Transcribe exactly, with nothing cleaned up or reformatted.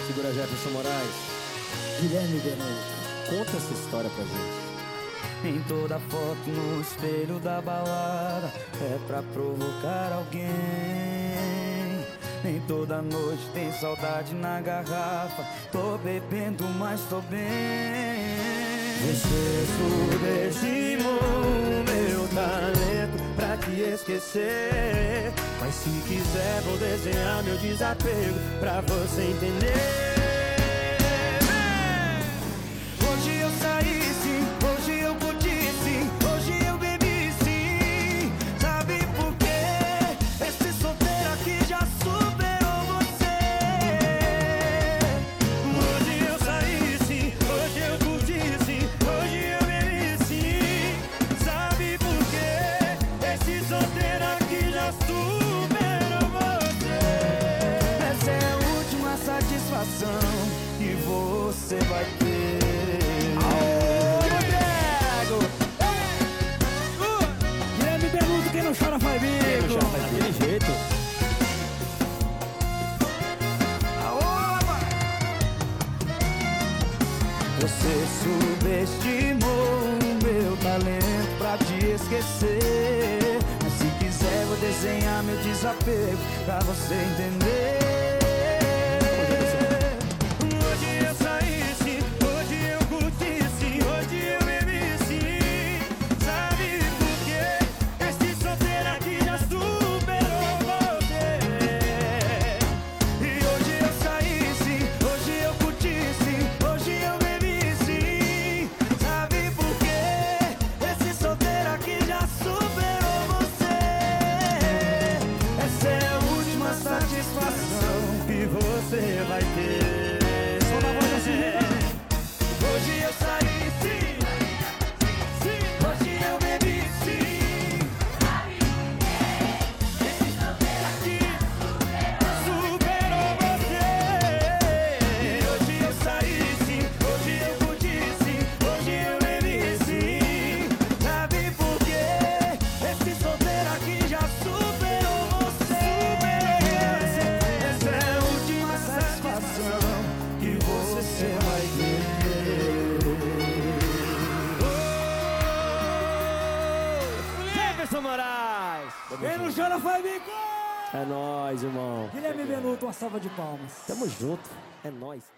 Segura Jefferson Moraes. Guilherme Benuto, Conta essa história pra gente. Em toda foto no espelho da balada é pra provocar alguém. Nem toda noite tem saudade na garrafa. Tô bebendo, mas tô bem. Você subestimou o meu talento pra te esquecer. Mas se quiser vou desenhar meu desapego pra você entender. Hoje eu saí sim, hoje eu curti sim, hoje eu bebi sim. Sabe por quê? Esse solteiro aqui já superou você. Hoje eu saí sim, hoje eu curti sim, hoje eu bebi sim. Sabe por quê? Esse solteiro aqui já superou você. Essa é a última satisfação que você vai ter. Guilherme Benuto, quem não chora faz bico. Quem não chora faz bico. Daquele jeito. Você subestimou o meu talento pra te esquecer. Mas se quiser vou desenhar meu desapego pra você entender. Hoje eu saí sim, hoje eu curti sim, hoje eu bebi sim. Sabe por quê? Esse solteiro aqui já superou você. E hoje eu saí sim, hoje eu curti sim, hoje eu bebi sim. Sabe por quê? Esse solteiro aqui já superou você. Essa é a última satisfação que você vai ter. Só na voz assim. Hoje eu saí sim, sim, hoje eu bebi sim. Esse solteiro aqui superou você. E hoje eu saí sim, hoje eu curti sim, hoje eu bebi sim. Sabe por quê? Esse solteiro aqui já superou você. Essa é a última satisfação que você vai ter. Jefferson Moraes. Quem não chora faz bico. É nóis, irmão. Guilherme Benuto, uma salva de palmas. Tamo junto. É nóis.